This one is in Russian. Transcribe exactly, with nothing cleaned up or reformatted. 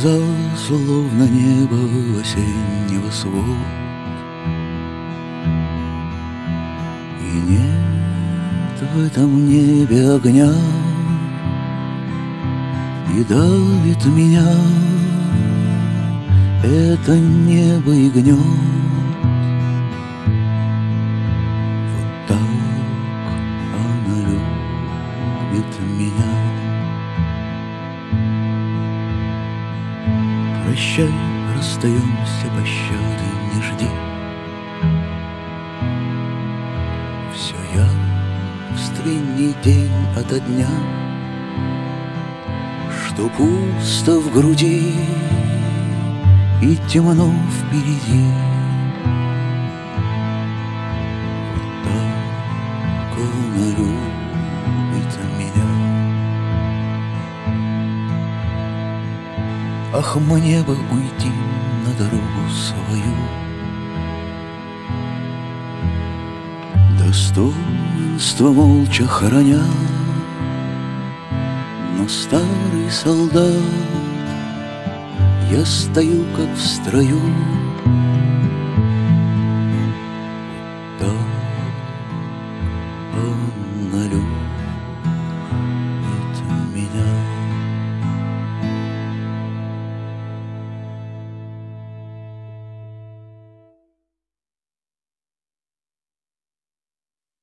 глаза, словно небо осеннего свод. И нет в этом небе огня, и давит меня это небо и гнет. Вот так она любит меня. Прощай, расстаемся, пощады не жди. Все явственней день ото дня, что пусто в груди и темно впереди. Вот так она любит меня. Ах, мне бы уйти на дорогу свою, достоинство молча храня, но старый солдат, я стою как в строю,